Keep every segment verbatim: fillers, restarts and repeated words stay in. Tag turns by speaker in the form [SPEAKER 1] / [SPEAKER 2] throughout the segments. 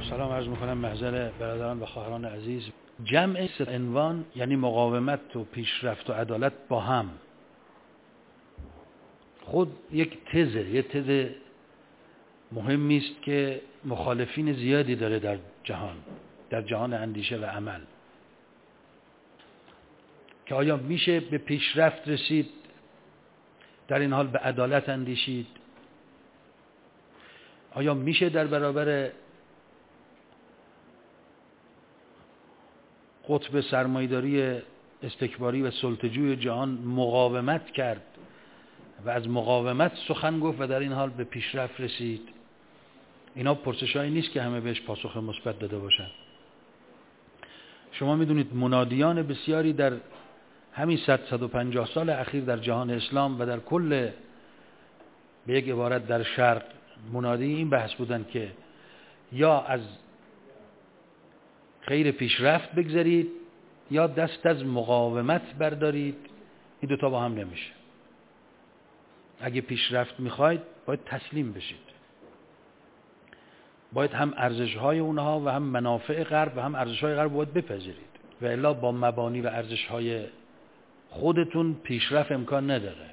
[SPEAKER 1] سلام عرض میکنم محضر برادران و خواهران عزیز. جمع عنوان یعنی مقاومت و پیشرفت و عدالت با هم خود یک تزه، یک تز مهمی است که مخالفین زیادی داره در جهان، در جهان اندیشه و عمل، که آیا میشه به پیشرفت رسید در این حال به عدالت اندیشید؟ آیا میشه در برابر قطب سرمایه‌داری استکباری و سلطه‌جوی جهان مقاومت کرد و از مقاومت سخن گفت و در این حال به پیشرفت رسید؟ اینا پرسش‌هایی نیست که همه بهش پاسخ مثبت داده باشن. شما میدونید منادیان بسیاری در همین صد صد و پنجاه سال اخیر در جهان اسلام و در کل، به یک عبارت، در شرق، منادی این بحث بودن که یا از خیر پیشرفت بگذارید یا دست از مقاومت بردارید. این دوتا با هم نمیشه. اگه پیشرفت میخواید باید تسلیم بشید، باید هم ارزش‌های اونها و هم منافع غرب و هم ارزش‌های غرب باید بپذیرید، و الا با مبانی و ارزش‌های خودتون پیشرفت امکان نداره.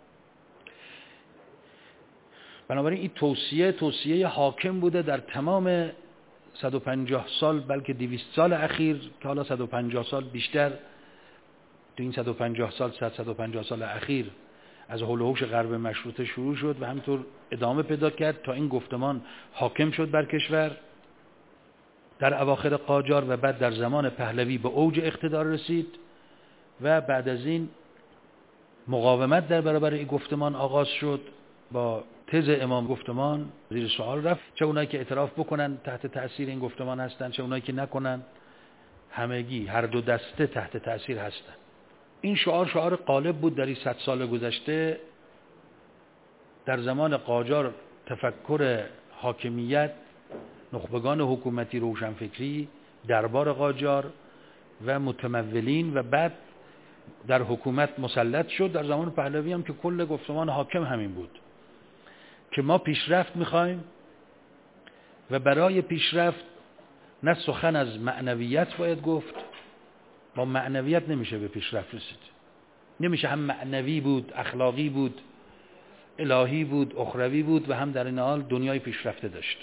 [SPEAKER 1] بنابراین این توصیه توصیه حاکم بوده در تمام صد و پنجاه سال، بلکه دویست سال اخیر، که حالا صد و پنجاه سال بیشتر تو این صد و پنجاه سال صد صد و پنجاه سال اخیر از هول و هوش غرب مشروطه شروع شد و همینطور ادامه پیدا کرد تا این گفتمان حاکم شد بر کشور. در اواخر قاجار و بعد در زمان پهلوی به اوج اقتدار رسید و بعد از این مقاومت در برابر این گفتمان آغاز شد. با تز امام گفتمان زیر سوال رفت، چه اونایی که اعتراف بکنن تحت تأثیر این گفتمان هستن، چه اونایی که نکنن، همگی هر دو دسته تحت تأثیر هستن. این شعار شعار غالب بود در این صد سال گذشته. در زمان قاجار تفکر حاکمیت، نخبگان حکومتی روشنفکری، دربار قاجار و متمولین و بعد در حکومت مسلط شد. در زمان پهلوی هم که کل گفتمان حاکم همین بود که ما پیشرفت میخوایم و برای پیشرفت نه سخن از معنویت باید گفت، با معنویت نمیشه به پیشرفت رسید. نمیشه هم معنوی بود، اخلاقی بود، الهی بود، اخروی بود و هم در این حال دنیای پیشرفته داشت.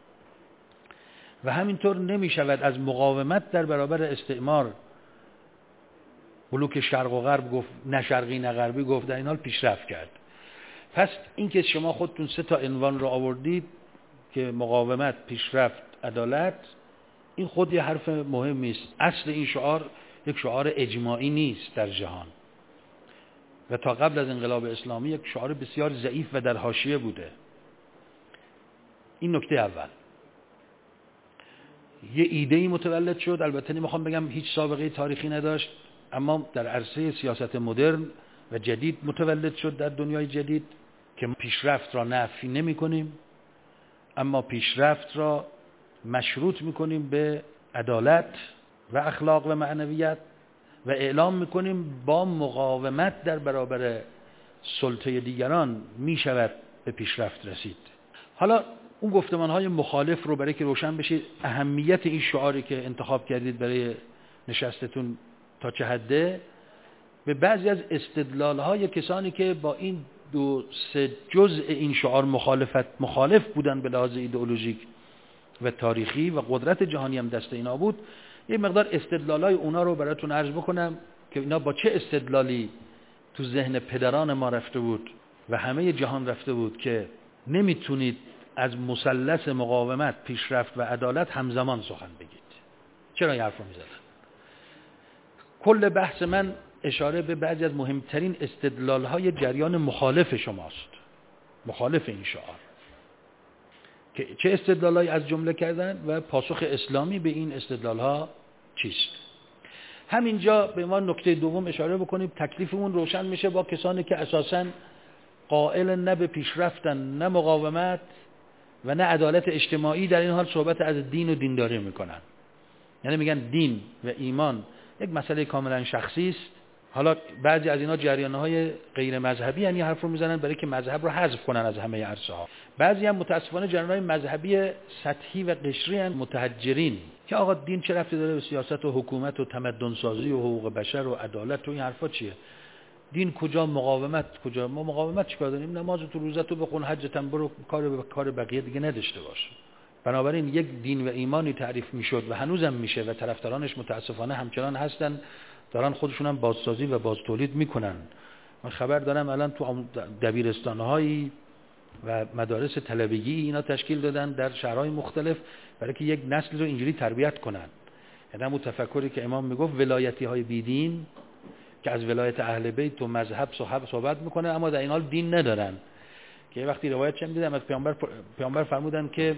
[SPEAKER 1] و همینطور نمیشود از مقاومت در برابر استعمار، بلوک شرق و غرب گفت، نه شرقی نه غربی گفت، در این حال پیشرفت کرد. پس این که شما خودتون سه تا عنوان رو آوردید که مقاومت، پیشرفت، عدالت، این خود یه حرف مهمی است. اصل این شعار یک شعار اجماعی نیست در جهان و تا قبل از انقلاب اسلامی یک شعار بسیار ضعیف و در حاشیه بوده. این نکته اول. یه ایده‌ای متولد شد، البته نمیخوام بگم هیچ سابقه تاریخی نداشت، اما در عرصه سیاست مدرن و جدید متولد شد در دنیای جدید که پیشرفت را نفی نمی کنیم، اما پیشرفت را مشروط می کنیم به عدالت و اخلاق و معنویت و اعلام می کنیم با مقاومت در برابر سلطه دیگران می شود به پیشرفت رسید. حالا اون گفتمانهای مخالف رو برای که روشن بشه اهمیت این شعاری که انتخاب کردید برای نشستتون تا چه حده، به بعضی از استدلال‌های کسانی که با این دو سه جزء این شعار مخالفت مخالف بودن به لحاظ ایدئولوژیک و تاریخی و قدرت جهانی هم دست اینا بود، یه مقدار استدلال‌های اونا رو براتون عرض بکنم که اینا با چه استدلالی تو ذهن پدران ما رفته بود و همه جهان رفته بود که نمیتونید از مثلث مقاومت، پیشرفت و عدالت همزمان سخن بگید. چرا این حرف رو می‌زدن؟ کل بحث من اشاره به بعضی از مهمترین استدلال‌های جریان مخالف شماست، مخالف این شعار، که چه استدلال‌هایی از جمله کردن و پاسخ اسلامی به این استدلال‌ها چیست. همینجا به ما نکته دوم اشاره بکنیم، تکلیفمون روشن میشه با کسانی که اساساً قائل نه به پیشرفتن، نه مقاومت و نه عدالت اجتماعی، در این حال صحبت از دین و دینداری میکنن. یعنی میگن دین و ایمان یک مسئله کاملا شخصی است حالا بعضی از اینا جریان‌های غیر مذهبی یعنی حرف رو میزنن برای که مذهب رو حذف کنن از همه عرصه‌ها. بعضی هم متاسفانه جریان‌های مذهبی سطحی و قشری ان متحجرین که آقا دین چه ربطی داره به سیاست و حکومت و تمدن سازی و حقوق بشر و عدالت و این حرفا چیه؟ دین کجا، مقاومت کجا؟ ما مقاومت چیکار داریم؟ نماز تو روزتو بخون، حجتم برو، کار به کار بقیه دیگه نداشته باش. بنابراین یک دین و ایمانی تعریف میشد و هنوزم میشه و طرفدارانش متاسفانه همچنان هستن، دارن خودشون هم بازسازی و بازتولید میکنن. من خبر دارم الان تو دبیرستان‌هایی و مدارس طلبگی اینا تشکیل دادن در شهرهای مختلف برای که یک نسل رو اینجوری تربیت کنن. یعنی همون تفکری که امام میگفت ولایتی های بیدین که از ولایت اهل بیت و مذهب صحبت میکنه اما در این حال دین ندارن. که وقتی روایت چه میدیدم از پیامبر پیامبر فرمودن که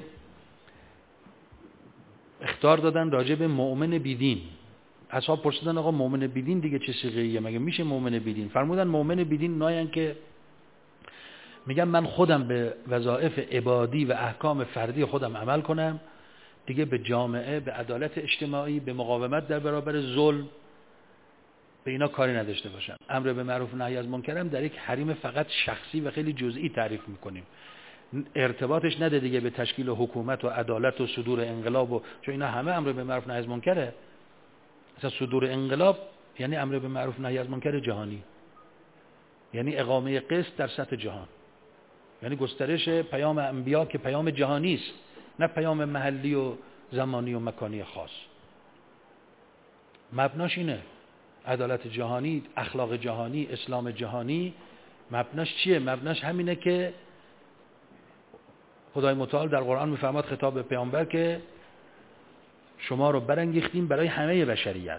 [SPEAKER 1] اخطار دادن راجع به مؤمن بیدین. اصحاب پرسیدن آقا مؤمن بیدین دیگه چه صیغه‌ایه، مگه میشه مؤمن بیدین؟ فرمودن مؤمن بیدین نایان که میگم من خودم به وظایف عبادی و احکام فردی خودم عمل کنم، دیگه به جامعه، به عدالت اجتماعی، به مقاومت در برابر ظلم، به اینا کاری نداشته باشم. امر به معروف و نهی از منکر هم در یک حریم فقط شخصی و خیلی جزئی تعریف میکنیم. ارتباطش نده دیگه به تشکیل حکومت و عدالت و صدور انقلاب و چون اینا همه امر به معروف و نهی از منکره. مثلا صدور انقلاب یعنی امر به معروف و نهی از منکر جهانی، یعنی اقامه قسط در سطح جهان، یعنی گسترش پیام انبیا که پیام جهانی است، نه پیام محلی و زمانی و مکانی خاص. مبناش اینه، عدالت جهانی، اخلاق جهانی، اسلام جهانی. مبناش چیه؟ مبناش همینه که خدای متعال در قرآن میفرماد خطاب به پیامبر که شما رو برانگیختیم برای همه بشریت،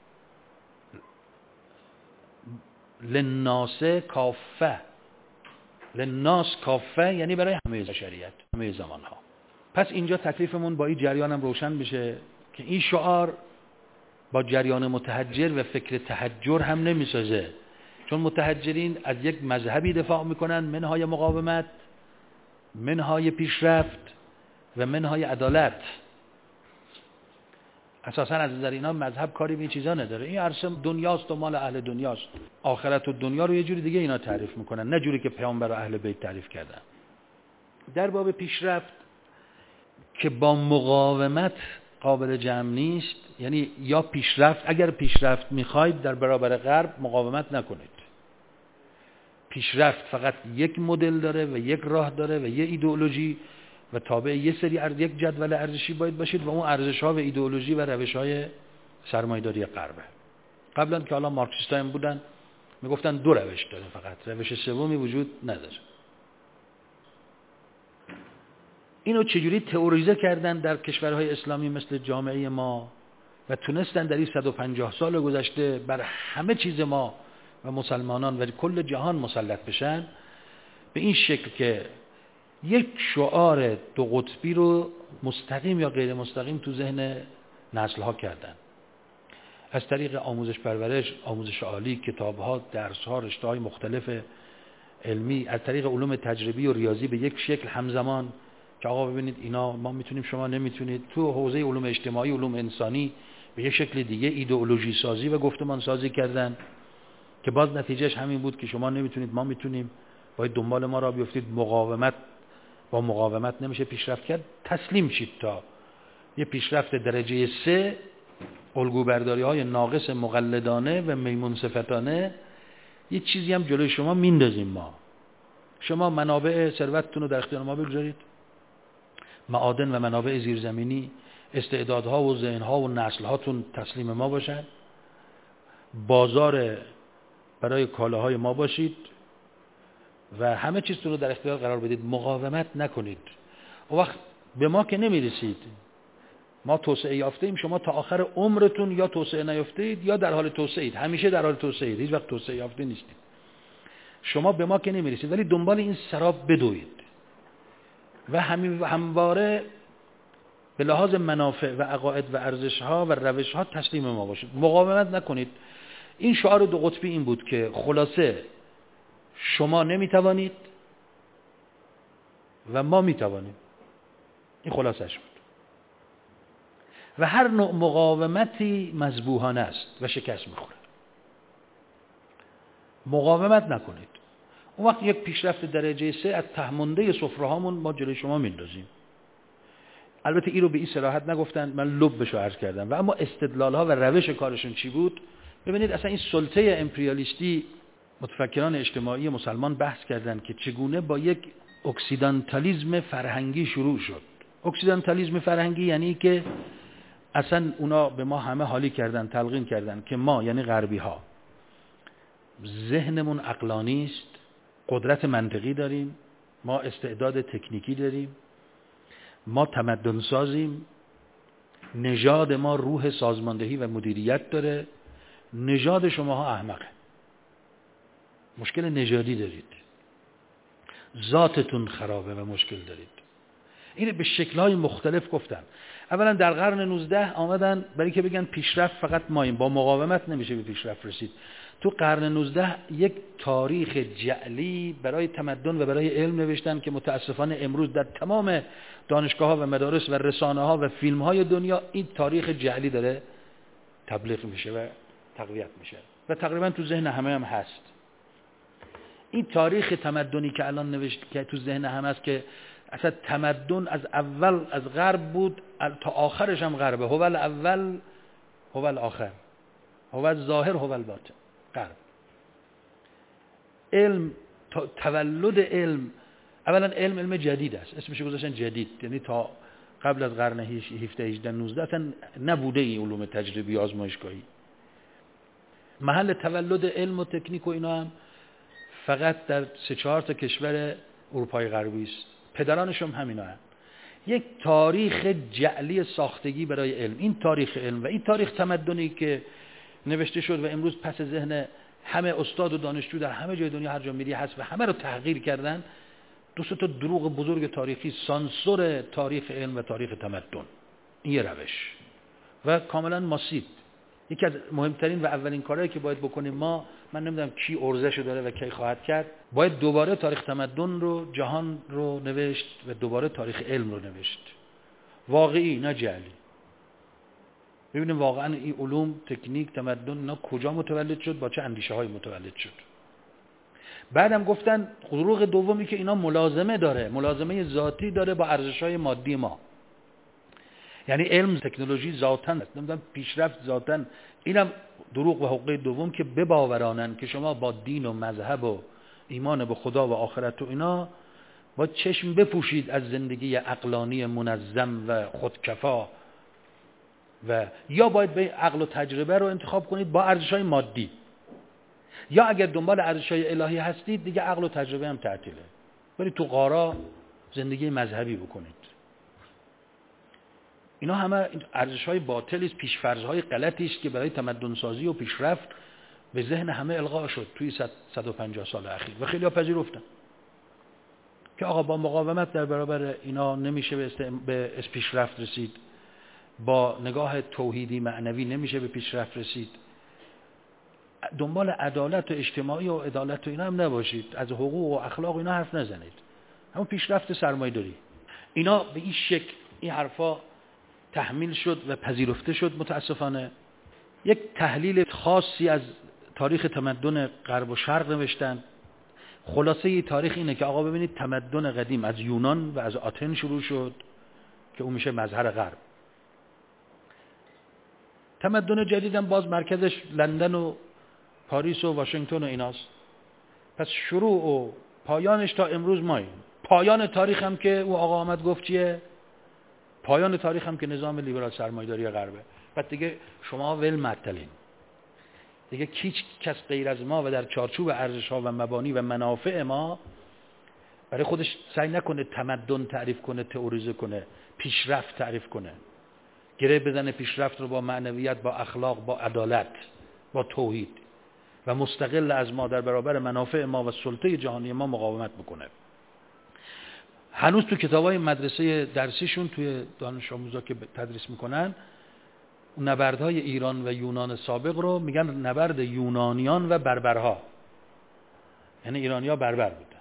[SPEAKER 1] للناس کافه، للناس کافه یعنی برای همه بشریت، همه زمان ها. پس اینجا تکلیفمون با این جریان هم روشن بشه که این شعار با جریان متحجر و فکر تحجر هم نمیسازه، چون متحجرین از یک مذهبی دفاع میکنن، منهای مقاومت، منهای پیشرفت و منهای عدالت. اساسا از نظر اینا مذهب کاری به این چیزا نداره، این عرصه دنیاست و مال اهل دنیاست. آخرت و دنیا رو یه جوری دیگه اینا تعریف میکنن، نه جوری که پیامبر و اهل بیت تعریف کردن. در باب پیشرفت که با مقاومت قابل جمع نیست، یعنی یا پیشرفت، اگر پیشرفت میخواید در برابر غرب مقاومت نکنید. پیشرفت فقط یک مدل داره و یک راه داره و یک ایدئولوژی و تابع یه سری ارز یک جدول ارزشی باید باشید و اون ارزش‌ها و ایدئولوژی و روش‌های سرمایه‌داری غربه. قبلا که حالا مارکسیست‌ها هم بودن میگفتن دو روش داره، فقط روش سومی وجود نداره. اینو چجوری تئوریزه کردن در کشورهای اسلامی مثل جامعه ما و تونستن در این صد و پنجاه سال گذشته بر همه چیز ما و مسلمانان و کل جهان مسلط بشن، به این شکل که یک شعار دو قطبی رو مستقیم یا غیر مستقیم تو ذهن نسل‌ها کردن، از طریق آموزش پرورش، آموزش عالی، کتاب‌ها، درس‌ها، رشته‌های مختلف علمی، از طریق علوم تجربی و ریاضی به یک شکل همزمان که آقا ببینید اینا ما میتونیم شما نمیتونید. تو حوزه علوم اجتماعی، علوم انسانی به یک شکل دیگه ایدئولوژی سازی و گفتمان سازی کردن که باز نتیجهش همین بود که شما نمیتونید ما میتونیم، باید دنبال ما را بیفتید. مقاومت با مقاومت نمیشه پیشرفت کرد، تسلیم شید تا یه پیشرفت درجه سه، الگوبرداری های ناقص مقلدانه و میمون صفتانه، یه چیزی هم جلوی شما میندازیم ما. شما منابع ثروتتون رو در اختیار ما بگذارید، معادن و منابع زیرزمینی، استعدادها و ذهنها و نسلهاتون تسلیم ما باشن، بازار برای کالاهای ما باشید و همه چیزتون رو در اختیار قرار بدید، مقاومت نکنید. و وقت به ما که نمیرسید، ما توسعه یافته ایم، شما تا آخر عمرتون یا توسعه نیافته اید یا در حال توسعه اید، همیشه در حال توسعه اید، هیچ وقت توسعه یافته نیستید. شما به ما که نمیرسید، ولی دنبال این سراب بدوید و همواره به لحاظ منافع و عقاید و ارزش‌ها و روش‌ها تسلیم ما باشید، مقاومت نکنید. این شعار دو قطبی این بود که خلاصه شما نمیتوانید و ما میتوانیم. این خلاصش بود. و هر نوع مقاومتی مذبوحانه است و شکست میخوره. مقاومت نکنید. اون وقت یک پیشرفت درجه سه از تهمونده سفره هامون ما جلوی شما میندازیم. البته این رو به این صراحت نگفتن، من لبشو عرض کردم. و اما استدلال ها و روش کارشون چی بود؟ ببینید اصلا این سلطه امپریالیستی متفکران اجتماعی مسلمان بحث کردن که چگونه با یک اکسیدانتالیسم فرهنگی شروع شد. اکسیدانتالیسم فرهنگی یعنی که اصلا اونا به ما همه حالی کردن، تلقین کردن که ما یعنی غربی ها ذهنمون عقلانی است، قدرت منطقی داریم، ما استعداد تکنیکی داریم، ما تمدن سازیم، نژاد ما روح سازماندهی و مدیریت داره، نژاد شماها احمقه، مشکل نژادی دارید، ذاتتون خرابه و مشکل دارید. اینه به شکل‌های مختلف گفتن. اولا در قرن نوزده آمدن برای که بگن پیشرفت فقط ماییم، با مقاومت نمیشه به پیشرفت رسید. تو قرن نوزده یک تاریخ جعلی برای تمدن و برای علم نوشتن که متاسفانه امروز در تمام دانشگاه‌ها و مدارس و رسانه‌ها و فیلم‌های دنیا این تاریخ جعلی داره تبلیغ میشه و تقویت میشه و تقریبا تو ذهن همه هم هست. این تاریخ تمدنی که الان نوشت که تو ذهن همه است که اصلا تمدن از اول از غرب بود تا آخرش هم غربه، هو الاول هو الاخر، هو الظاهر هو الباطن، غرب. علم، تولد علم، اولا علم علم جدید است، اسمش گذاشتن جدید، یعنی تا قبل از قرن هفده هجده نوزده اصلا نبوده این علوم تجربی آزمایشگاهی. محل تولد علم و تکنیک و اینا هم فقط در سه چهار تا کشور اروپای غربی است. پدرانش هم همینا هم. یک تاریخ جعلی ساختگی برای علم. این تاریخ علم و این تاریخ تمدنی که نوشته شد و امروز پس ذهن همه استاد و دانشجو در همه جای دنیا هر جا میری هست و همه رو تحقیر کردن، دو سه تا دروغ بزرگ تاریخی، سانسور تاریخ علم و تاریخ تمدن. این یه روش و کاملا ماسیو. یکی از مهمترین و اولین کارهایی که باید بکنیم ما، من نمیدونم کی ارزشو داره و کی خواهد کرد، باید دوباره تاریخ تمدن رو، جهان رو نوشت و دوباره تاریخ علم رو نوشت، واقعی نه جعلی. ببینیم واقعا این علوم، تکنیک، تمدن اینا کجا متولد شد، با چه اندیشه های متولد شد. بعدم گفتن دروغ دومی که اینا ملازمه داره، ملازمه ذاتی داره با ارزش های مادی ما. یعنی علم، تکنولوژی ذاتاً است، نمیدونم پیشرفت ذاتاً. اینم دروغ و حقه دوم که بباورانن که شما با دین و مذهب و ایمان به خدا و آخرت و اینا با چشم بپوشید از زندگی عقلانی منظم و خودکفا، و یا باید به عقل و تجربه رو انتخاب کنید با ارزش‌های مادی، یا اگر دنبال ارزش‌های الهی هستید دیگه عقل و تجربه هم تعطیله، برید تو غارا زندگی مذهبی بکنید. اینا همه ارزش‌های باطلی است، پیش‌فرض‌های غلطی است که برای تمدن سازی و پیشرفت به ذهن همه القا شد توی صد و پنجاه سال اخیر و خیلی‌ها پذیرفتن که آقا با مقاومت در برابر اینا نمیشه به به پیشرفت رسید، با نگاه توحیدی معنوی نمیشه به پیشرفت رسید. دنبال عدالت و اجتماعی و عدالت و اینا هم نباشید، از حقوق و اخلاق و اینا حرف نزنید، همون پیشرفت سرمایه‌داری. اینا به این شکل این حرفا تحمیل شد و پذیرفته شد. متاسفانه یک تحلیل خاصی از تاریخ تمدن غرب و شرق نوشتن. خلاصه ی تاریخ اینه که آقا ببینید تمدن قدیم از یونان و از آتن شروع شد که اون میشه مظهر غرب. تمدن جدیدم باز مرکزش لندن و پاریس و واشنگتن و ایناست. پس شروع و پایانش تا امروز ماییم. پایان تاریخ هم که او آقا آمد گفت چیه؟ پایان تاریخ هم که نظام لیبرال سرمایه‌داری غربه. بعد دیگه شما ول معطلین. دیگه هیچ کس غیر از ما و در چارچوب ارزش‌ها و مبانی و منافع ما برای خودش سعی نکنه تمدن تعریف کنه، تئوریزه کنه، پیشرفت تعریف کنه. گره بزنه پیشرفت رو با معنویت، با اخلاق، با عدالت، با توحید و مستقل از ما در برابر منافع ما و سلطه جهانی ما مقاومت بکنه. هنوز تو کتابای مدرسه درسیشون توی دانش آموزا که تدریس میکنن نبردهای ایران و یونان سابق رو میگن نبرد یونانیان و بربرها، یعنی ایرانی‌ها بربر بودن.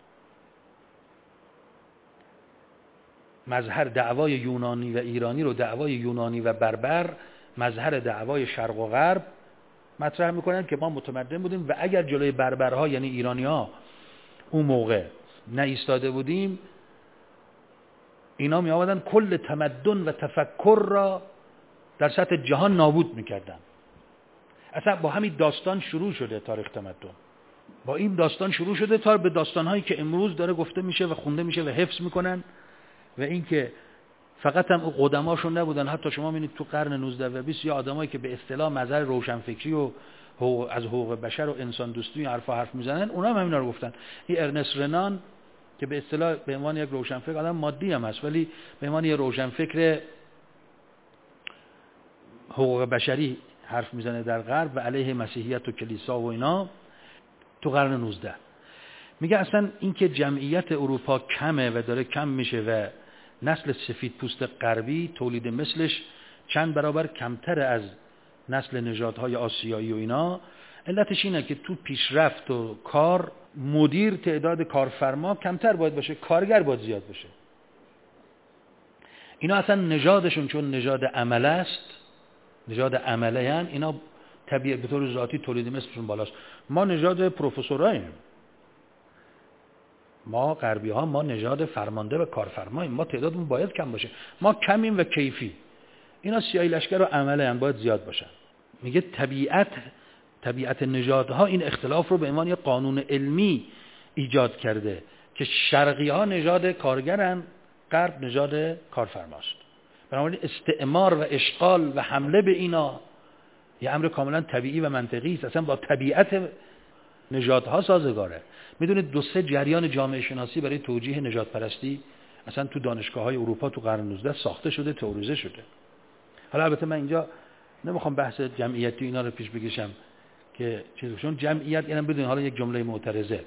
[SPEAKER 1] مظهر دعوای یونانی و ایرانی رو دعوای یونانی و بربر، مظهر دعوای شرق و غرب مطرح میکنن که ما متمدن بودیم و اگر جلوی بربرها یعنی ایرانی‌ها اون موقع نه ایستاده بودیم، اینا می آمدن کل تمدن و تفکر را در سطح جهان نابود میکردن. اصلا با همین داستان شروع شده تاریخ تمدن، با این داستان شروع شده تا به داستانهایی که امروز داره گفته میشه و خونده میشه و حفظ میکنن. و این که فقط هم قدماشون نبودن، حتی شما میبینید تو قرن نوزده و بیست یا آدمایی که به اصطلاح مظهر روشنفکری و از حقوق بشر و انسان دوستی و حرفا حرف میزنن، اونا هم همینا رو گفتن. این ارنست رنان که به اصطلاح به عنوان یک روشنفکر، آدم مادی هم هست ولی به عنوان یک روشنفکر حقوق بشری حرف میزنه در غرب و علیه مسیحیت و کلیسا و اینا، تو قرن نوزده میگه اصلا این که جمعیت اروپا کمه و داره کم میشه و نسل سفید پوست غربی تولید مثلش چند برابر کمتر از نسل نژادهای آسیایی و اینا، علتش اینه که تو پیشرفت و کار مدیر تعداد کارفرما کمتر باید باشه، کارگر باید زیاد باشه. اینا اصلا نژادشون چون نژاد عمله است، نژاد عمله هن، اینا طبیعت به طور ذاتی تولید مثلشون بالاست. ما نژاد پروفسوراییم، ما غربی ها ما نژاد فرمانده و کارفرماییم، ما تعدادمون باید کم باشه، ما کمیم و کیفی. اینا سیاهی لشکر و عمله هن، باید زیاد باشن. میگه طبیعت طبیعت نژادها این اختلاف رو به عنوان یک قانون علمی ایجاد کرده که شرقی ها نژاد کارگرن، غرب نژاد کارفرماست. بنابراین استعمار و اشغال و حمله به اینا یه امر کاملا طبیعی و منطقی است، اصلا با طبیعت نژادها سازگاره. میدونید دو سه جریان جامعه شناسی برای توجیه نژاد پرستی اصلا تو دانشگاه‌های اروپا تو قرن نوزده ساخته شده، تئوریزه شده. حالا البته من اینجا نمیخوام بحث جمعیتی اینا رو پیش بکشم که چون جمعیت یعنی بدون حالا یک جمله معترضه.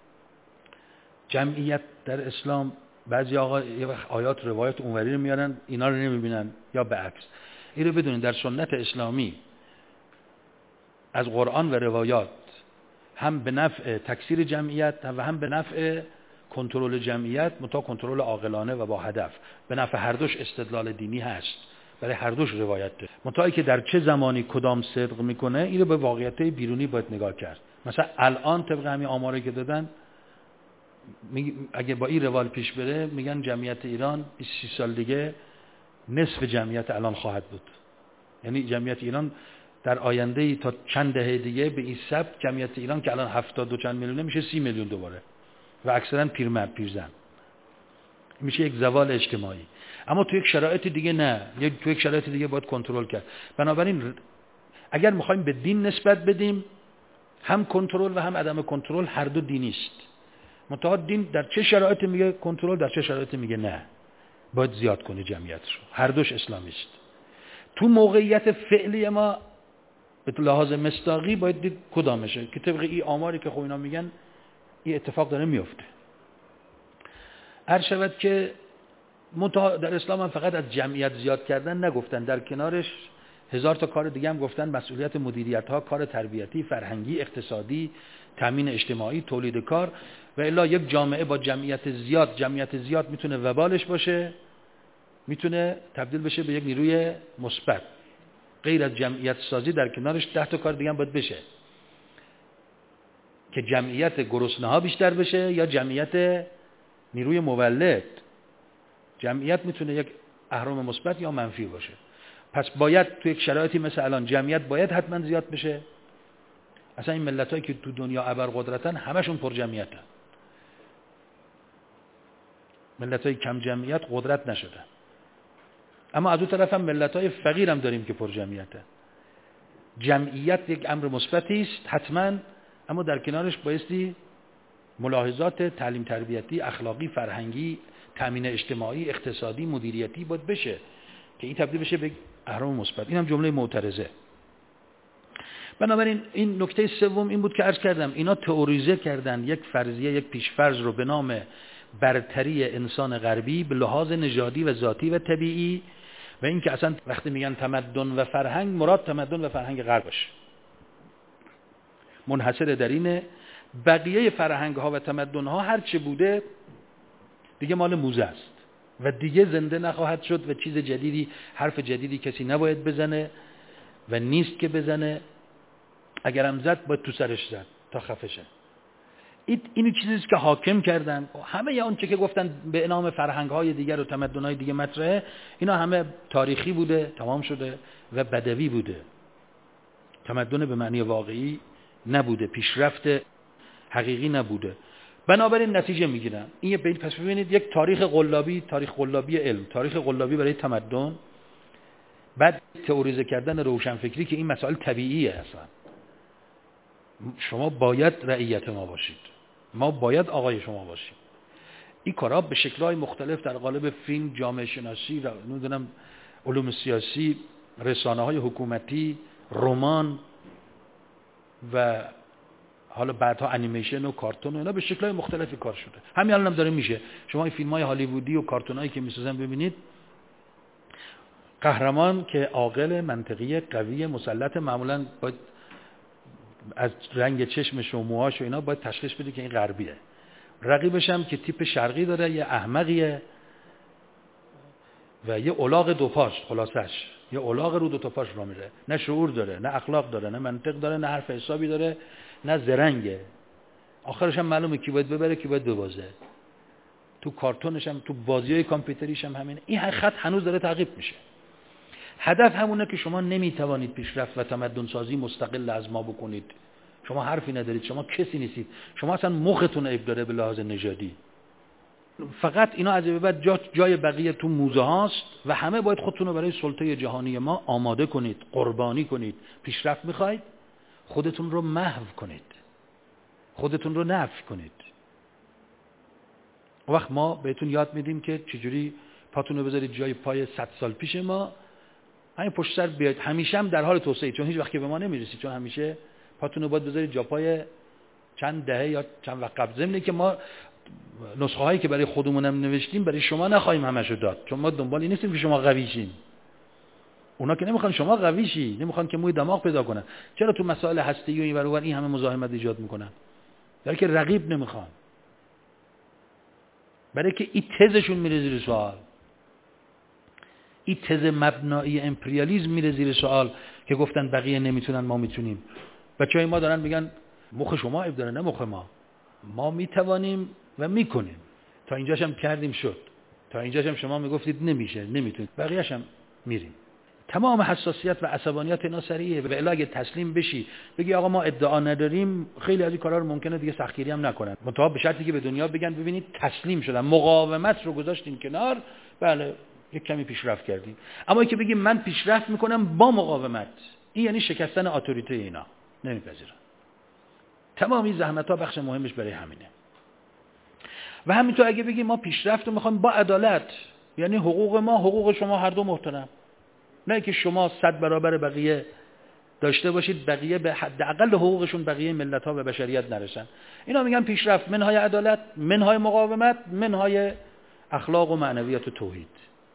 [SPEAKER 1] جمعیت در اسلام بعضی آقا یه وقت آیات روایت اونوری رو میارن اینا رو نمیبینن یا به عکس. این رو بدونید در سنت اسلامی از قرآن و روایات هم به نفع تکثیر جمعیت و هم به نفع کنترل جمعیت، متا کنترل عاقلانه و با هدف، به نفع هر دوش استدلال دینی هست، برای هر دوش روایت ده. متا که در چه زمانی کدام صدق میکنه این رو به واقعیت بیرونی باید نگاه کرد. مثلا الان طبق همین آماری که دادن اگه با این روال پیش بره میگن جمعیت ایران بیست سال دیگه نصف جمعیت الان خواهد بود. یعنی جمعیت ایران در آینده ای تا چند دهه دیگه به این سبک جمعیت ایران که الان هفتاد و چند میلیونه میشه سی میلیون دوباره و اکثرا پیرمرد پیرزن، میشه یک زوال اجتماعی. اما تو یک شرایط دیگه نه، یک تو یک شرایط دیگه باید کنترل کرد. بنابراین اگر میخوایم به دین نسبت بدیم، هم کنترل و هم عدم کنترل هر دو دینی است. منتها دین در چه شرایطی میگه کنترل، در چه شرایطی میگه نه باید زیاد کنه جمعیت رو. هر دوش اسلامی است. تو موقعیت فعلی ما به لحاظ مصداقی باید دید کدامشه که طبق این آماری که خب اینا میگن این اتفاق داره میفته. عرض شود که منتها در اسلام هم فقط از جمعیت زیاد کردن نگفتن، در کنارش هزار تا کار دیگه هم گفتن، مسئولیت مدیریت ها، کار تربیتی، فرهنگی، اقتصادی، تامین اجتماعی، تولید کار. و الا یک جامعه با جمعیت زیاد، جمعیت زیاد میتونه وبالش باشه، میتونه تبدیل بشه به یک نیروی مثبت. غیر از جمعیت سازی در کنارش ده تا کار دیگه هم باید بشه که جمعیت گرسنه ها بیشتر بشه یا جمعیت نیروی مولد. جمعیت میتونه یک اهرم مثبت یا منفی باشه. پس باید تو یک شرایطی مثل الان جمعیت باید حتما زیاد بشه. اصلا این ملتایی که تو دنیا ابرقدرتن همشون پر جمعیتن. ملتای کم جمعیت قدرت نشدن. اما از اون طرف هم ملت‌های فقیر هم داریم که پر جمعیته. جمعیت یک امر مثبتی است حتما، اما در کنارش بایستی ملاحظات تعلیم تربیتی، اخلاقی، فرهنگی، تامین اجتماعی، اقتصادی، مدیریتی باید بشه که این تبدیل بشه به اهرم مثبت. این هم جمله معترضه. بنابراین این نکته سوم این بود که عرض کردم اینا تئوریزه کردن یک فرضیه، یک پیشفرض رو به نام برتری انسان غربی به لحاظ نژادی و ذاتی و طبیعی، و این که اصلا وقتی میگن تمدن و فرهنگ مراد تمدن و فرهنگ غرب باشه، منحصر در اینه. بقیه فرهنگ ها و تمدن ها هر چه بوده دیگه مال موزه است و دیگه زنده نخواهد شد و چیز جدیدی، حرف جدیدی کسی نباید بزنه و نیست که بزنه. اگرم زد باید تو سرش زد تا خفه شه. این اینو چیزیست که حاکم کردن. همه اون چه که گفتن به نام فرهنگ‌های دیگر و تمدن‌های دیگه مطرحه، اینا همه تاریخی بوده، تمام شده و بدوی بوده. تمدن به معنی واقعی نبوده، پیشرفت حقیقی نبوده. بنابراین نتیجه میگیرن این یه بیت. پس ببینید یک تاریخ قلابی، تاریخ قلابی علم، تاریخ قلابی برای تمدن، بعد تئوریزه کردن روشنفکری که این مسائل طبیعیه. اصلا شما باید رعیت ما باشید، ما باید آقای شما باشیم. این کارا به شکل‌های مختلف در قالب فیلم، جامعه شناسی، نمیدونم علوم سیاسی، رسانه‌های حکومتی، رمان و حالا بعدها انیمیشن و کارتون و اینا به شکل‌های مختلفی کار شده. همین الان هم داره میشه. شما این فیلم‌های هالیوودی و کارتونایی که می‌سازن ببینید، قهرمان که عاقل، منطقی، قوی، مسلط، معمولاً باید از رنگ چشمش و موهاش و اینا باید تشخیص بده که این غربیه. رقیبش هم که تیپ شرقی داره، یه احمقیه و یه الاغ دو پاش، خلاصش یه الاغ رو دو تا پاش را میره، نه شعور داره، نه اخلاق داره، نه منطق داره، نه حرف حسابی داره، نه زرنگه. آخرش هم معلومه کی باید ببره کی باید ببازه. تو کارتونش هم، تو بازی‌های کامپیوتریش هم همینه. این خط هنوز داره تعقیب میشه. هدف همونه که شما نمیتوانید پیشرفت و تمدن سازی مستقل از ما بکنید. شما حرفی ندارید، شما کسی نیستید، شما اصلا مختون عیب داره به لحاظ نژادی. فقط اینا از به بعد جا جای بقیه تو موزه هاست و همه باید خودتون رو برای سلطه جهانی ما آماده کنید، قربانی کنید. پیشرفت میخواید؟ خودتون رو محو کنید، خودتون رو نفی کنید. وقت ما بهتون یاد میدیم که چجوری پاتون رو بذارید جای پای صد سال پیش ما، همین پشت سر بیاید. همیشه هم در حال توسعه، چون هیچ وقت که به ما نمیرسید، چون همیشه پاتون رو باید بذارید جا پای چند دهه یا چند وقت قبل. ضمن که ما نسخه هایی که برای خودمون هم نوشتیم برای شما نخواهیم همشو داد، چون ما دنبال این نیستیم که شما قوی شین. اونا که نمیخوان شما قوی شی، نمیخوان که موی دماغ پیدا کنن. چرا تو مسائل هستی و این ور اون این همه مزاحمت ایجاد میکنن؟ برای که رقیب نمیخوان، برای که این تزشون میره زیر سوال. این تز مبنایی امپریالیسم میره زیر سوال که گفتن بقیه نمیتونن ما میتونیم. بچهای ما دارن میگن مخ شما عیب داره، نه مخ ما. ما میتوانیم و میکنیم. تا اینجاش هم کردیم شد، تا اینجاش هم شما میگفتید نمیشه نمیتونید، بقیه‌اش هم میریم. تمام حساسیت و عصبانیت اینا سریعه. و الا اگه تسلیم بشی بگی آقا ما ادعا نداریم، خیلی از این کارا رو ممکنه دیگه سختگیری هم نکنن، منتها به شرطی که به دنیا بگن ببینید تسلیم شدن، مقاومت رو گذاشتیم کنار، بله یک کمی پیشرفت کردیم. اما اینکه بگیم من پیشرفت میکنم با مقاومت، این یعنی شکستن اتوریته. اینا نمیپذیرن. تمام این زحمت‌ها بخش مهمش برای همینه. و همینطور اگه بگیم ما پیشرفت رو میخوایم با عدالت، یعنی حقوق ما حقوق شما هر دو محترم، نه که شما صد برابر بقیه داشته باشید، بقیه به حداقل حقوقشون بقیه ملت‌ها و بشریت نرسن. اینا میگن پیشرفت منهای عدالت، منهای مقاومت، منهای اخلاق و معنویات و توحید.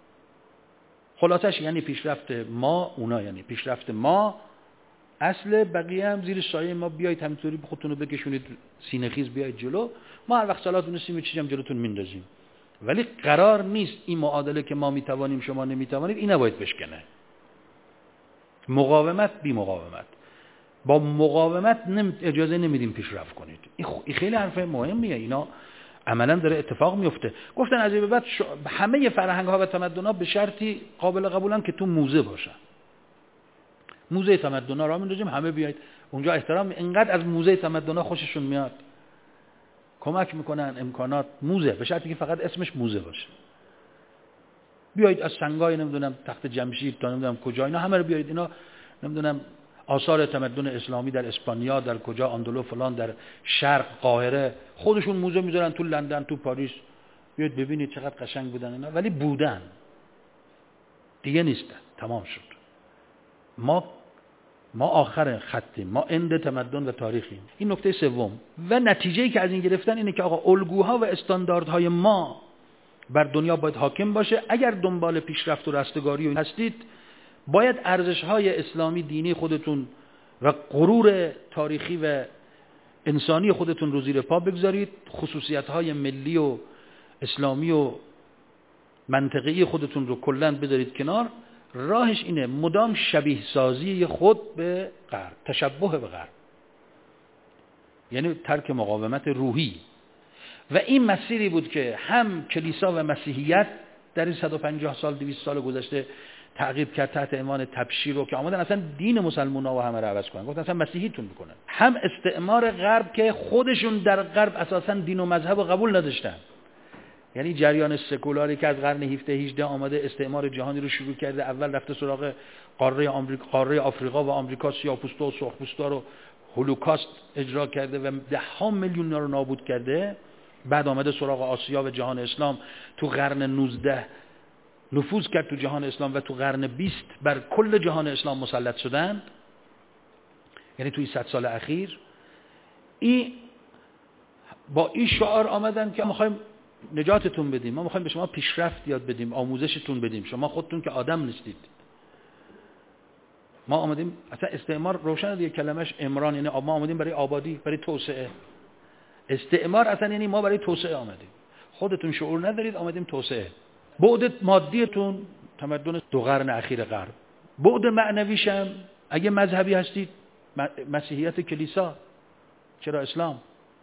[SPEAKER 1] خلاصش یعنی پیشرفت ما اونا، یعنی پیشرفت ما اصل، بقیه هم زیر سایه ما بیایید همینطوری خودتون رو بکشونید سینه‌خیز بیایید جلو، ما هر وقت صلاتون رسیم چیزی هم جلوتون میندازیم. ولی قرار نیست این معادله که ما میتوانیم شما نمیتوانید این نباید بشکنه. مقاومت بی مقاومت، با مقاومت نم... اجازه نمیدیم پیشرفت کنید. این خیلی حرف مهمیه. اینا عملا داره اتفاق میفته. گفتن از این به بعد ش... همه فرهنگ ها و تمدن ها به شرطی قابل قبولن که تو موزه باشن. موزه تمدن ها را میندازیم، همه بیاید اونجا احترام. اینقدر از موزه تمدن ها خوششون میاد، کمک میکنن، امکانات، موزه، به شرطی که فقط اسمش موزه باشه. بیایید از سنگای نمیدونم تخت جمشید تا نمیدونم کجا، اینا همه رو بیایید. اینا نمیدونم آثار تمدن اسلامی در اسپانیا، در کجا، آندلو فلان، در شرق، قاهره، خودشون موزه میذارن تو لندن، تو پاریس. بیایید ببینید چقدر قشنگ بودن اینا. ولی بودن دیگه نیستن، تمام شد. ما ما آخر خطیم، ما اند تمدن و تاریخیم. این نکته سوم. و نتیجه‌ای که از این گرفتن اینه که آقا الگوها و استانداردهای ما بر دنیا باید حاکم باشه. اگر دنبال پیشرفت و رستگاری هستید، باید ارزش‌های اسلامی دینی خودتون و غرور تاریخی و انسانی خودتون رو زیر پا بگذارید، خصوصیت‌های ملی و اسلامی و منطقی خودتون رو کلاً بذارید کنار. راهش اینه مدام شبیه سازی خود به غرب، تشبه به غرب. یعنی ترک مقاومت روحی. و این مسیری بود که هم کلیسا و مسیحیت در این صد و پنجاه سال دویست سال گذشته تعقیب کرد تحت عنوان تبشیر رو، که آمدن اصلا دین مسلمان‌ها و همه رو عوض کنن، گفتن اصلا مسیحیتون میکنن. هم استعمار غرب که خودشون در غرب اساسا دین و مذهب رو قبول نداشتن، یعنی جریان سکولاری که از قرن هفدهم هجدهم آمده استعمار جهانی رو شروع کرده، اول رفته سراغ قاره آمریکا، قاره آفریقا و آمریکا، سیاه‌پوستا و سرخپوستا رو هولوکاست اجرا کرده و ده ها میلیون رو نابود کرده. بعد آمده سراغ آسیا و جهان اسلام، تو قرن نوزدهم نفوذ کرد تو جهان اسلام و تو قرن بیست بر کل جهان اسلام مسلط شدند. یعنی توی صد سال اخیر این با این شعار آمدن که ما می‌خوایم نجاتتون بدیم، ما می‌خوایم به شما پیشرفت یاد بدیم، آموزشتون بدیم، شما خودتون که آدم نیستید. ما آمدیم، اصلا استعمار روشن دیگه کلمش عمران، یعنی ما آمدیم برای آبادی، برای توسعه. استعمار اصلا یعنی ما برای توسعه آمدیم، خودتون شعور ندارید، آمدیم توسعه. بعد مادیتون تمدن دو قرن اخیر غرب، بعد معنویشم اگه مذهبی هستید مسیحیت کلیسا، چرا اسلام؟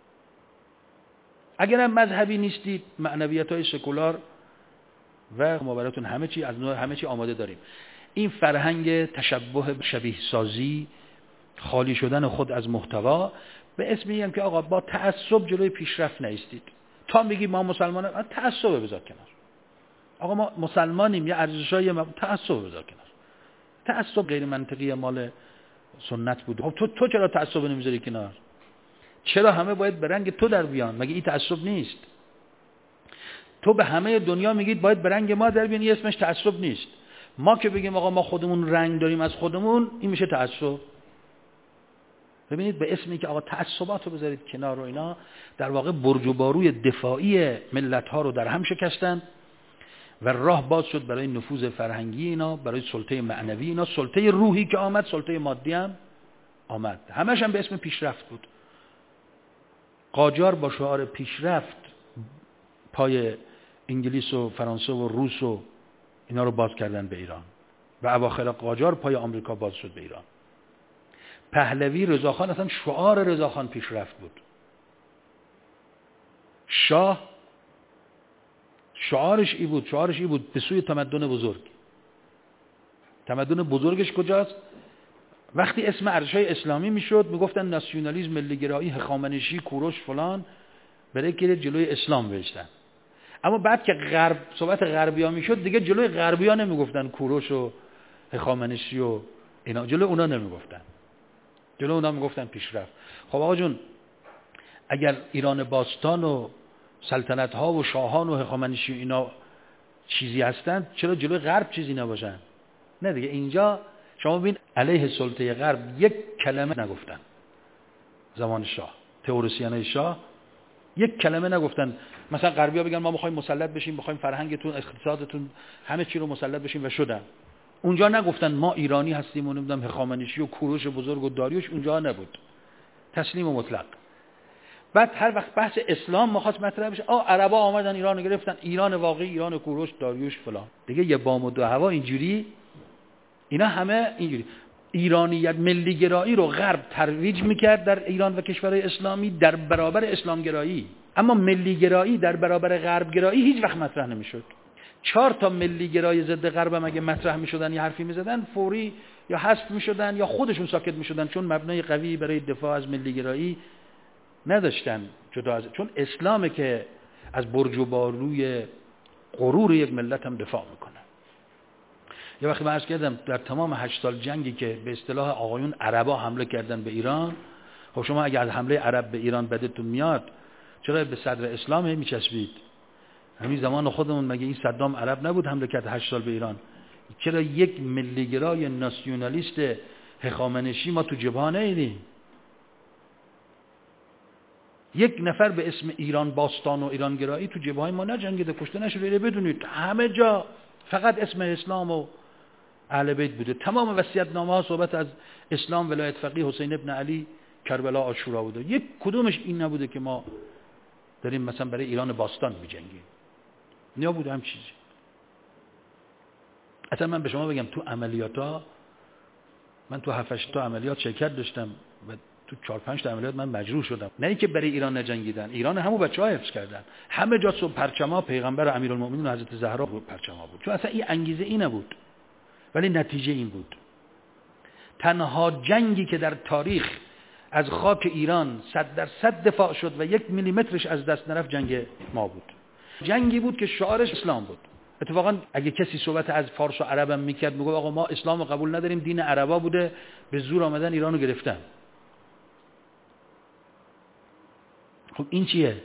[SPEAKER 1] اگر هم مذهبی نیستید معنویت‌های سکولار و ما براتون همه چی از نوع همه چی آماده داریم. این فرهنگ تشبه شبیه سازی، خالی شدن خود از محتوا، به اسم این که آقا با تعصب جلوی پیشرفت نایستید. تا میگی ما مسلمانیم، تعصب بذار کنار. آقا ما مسلمانیم، یه ارزشای ما، تعصب بذار کنار. تعصب غیر منطقی مال سنت بود. خب تو تو چرا تعصب نمیذاری کنار؟ چرا همه باید به رنگ تو در بیان؟ مگه این تعصب نیست؟ تو به همه دنیا میگید باید به رنگ ما در بیان، این اسمش تعصب نیست. ما که بگیم آقا ما خودمون رنگ داریم از خودمون، این میشه تعصب. ببینید به اسمی که آقا تعصبات رو بذارید کنار و اینا، در واقع برج و باروی دفاعی ملت ها رو در هم شکستن و راه باز شد برای نفوذ فرهنگی اینا، برای سلطه معنوی اینا. سلطه روحی که آمد، سلطه مادی هم آمد، همش هم به اسم پیشرفت بود. قاجار با شعار پیشرفت پای انگلیس و فرانسه و روس و اینا رو باز کردن به ایران و اواخر قاجار پای آمریکا باز شد به ایران. پهلوی، رضاخان، اصلا شعار رضاخان پیشرفت بود. شاه شعارش ای بود، شعارش ای بود به سوی تمدن بزرگ. تمدن بزرگش کجاست؟ وقتی اسم ارزش‌های اسلامی میشد میگفتن ناسیونالیسم، ملی‌گرایی، هخامنشی، کوروش فلان، برای که جلوی اسلام بایستن. اما بعد که غرب صحبت غربی‌ها میشد دیگه جلوی غربی‌ها نمیگفتن کوروش و هخامنشی و اینا، جلوی اونا نمیگفتن، جلوی اونا میگفتن پیشرفت. خب آقا جون، اگر ایران باستان و سلطنت‌ها و شاهان و هخامنشی و اینا چیزی هستن، چرا جلوی غرب چیزی نباشن؟ نه دیگه. اینجا شما ببین علیه سلطه غرب یک کلمه نگفتن. زمان شاه، تئوریسینای شاه یک کلمه نگفتن. مثلا غربی‌ها بگن ما می‌خوایم مسلط بشیم، می‌خوایم فرهنگتون، اقتصادتون، همه چی رو مسلط بشیم و شدن. اونجا نگفتن ما ایرانی هستیم و نمیدونم هخامنشی و کوروش بزرگ و داریوش، اونجا نبود. تسلیم و مطلق. بعد هر وقت بحث اسلام می‌خواست مطرح بشه، آ عربا آمدن ایران رو گرفتن، ایران واقعی، ایران کوروش، داریوش فلان. دیگه یه بام و دو هوا اینجوری، اینا همه اینجوری. ایرانیت، ملی‌گرایی رو غرب ترویج میکرد در ایران و کشورهای اسلامی در برابر اسلامگرایی، اما ملی‌گرایی در برابر غربگرایی هیچ وقت مطرح نمیشد. چهار تا ملی‌گرای ضد غرب هم اگه مطرح میشدن یا حرفی میزدن، فوری یا حذف میشدن یا خودشون ساکت میشدن، چون مبنای قوی برای دفاع از ملی‌گرایی نداشتن جدا از، چون اسلامه که از برج و باروی غرور یک ملت هم دفاع میکنه. یه وقتی من عرض کردم در تمام هشت سال جنگی که به اصطلاح آقایون عربا حمله کردن به ایران، خب شما اگه از حمله عرب به ایران بدتون میاد، چرا به صدر اسلام میچسبید؟ همین زمان خودمون مگه این صدام عرب نبود حمله کرد هشت سال به ایران؟ چرا یک ملی‌گرای ناسیونالیست هخامنشی ما تو جبهه نیدیم؟ یک نفر به اسم ایران باستان و ایرانگرایی تو جبهه ما نجنگیده، کشته نشده. بدونید همه جا فقط اسم اسلام و اهل بیت بوده. تمام وصیت‌نامه ها صحبت از اسلام، ولایت فقیه حسین ابن علی، کربلا، عاشورا بوده. یک کدومش این نبوده که ما داریم مثلا برای ایران باستان می‌جنگیم. نبوده هم چیزی. اصلا من به شما بگم تو عملیاتا، من تو هفت تا عملیات شرکت داشتم و تو چهار پنج تا عملیات من مجروح شدم. نه اینکه برای ایران نجنگیدن، ایران همون بچه‌ها حفظ کردن. همه جا صبح پرچما پیغمبر و امیرالمومنین و حضرت زهرا پرچما بود. چون اصلا این انگیزه این نبود. ولی نتیجه این بود. تنها جنگی که در تاریخ از خاک ایران صد درصد دفاع شد و یک میلیمترش از دست نرفت جنگ ما بود. جنگی بود که شعارش اسلام بود. اتفاقا اگه کسی صحبت از فارس و عرب هم میکرد میگه آقا ما اسلام رو قبول نداریم، دین عربا بوده، به زور آمدن ایرانو گرفتن. خب این چیه؟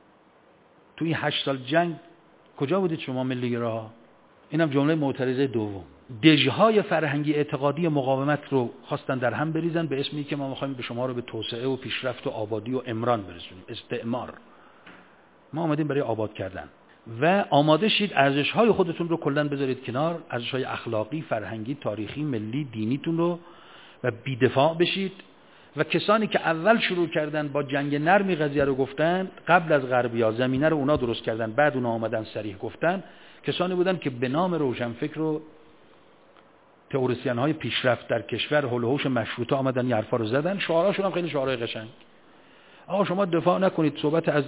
[SPEAKER 1] تو این هشت سال جنگ کجا بودید شما ملیگراها؟ اینم جمله معترضه دوم. دژهای فرهنگی اعتقادی مقاومت رو خواستن در هم بریزن به اسمی که ما میخوایم به شما رو به توسعه و پیشرفت و آبادی و عمران برسونیم، استعمار. ما آمدیم برای آباد کردن و آماده شید ارزش‌های خودتون رو کلاً بذارید کنار، ارزش‌های اخلاقی، فرهنگی، تاریخی، ملی، دینیتون رو، و بی‌دفاع بشید. و کسانی که اول شروع کردن با جنگ نرمی قضیه رو گفتن، قبل از غربی‌ها زمینه رو اونا درست کردن، بعد اونا آمدن صریح گفتن، کسانی بودن که به نام روشنفکر و تئوریسین‌های پیشرفت در کشور هول و هوش مشروطه آمدن این حرفا رو زدن. شعاراشون هم خیلی شعارهای قشنگ. آقا شما دفاع نکنید، صحبت از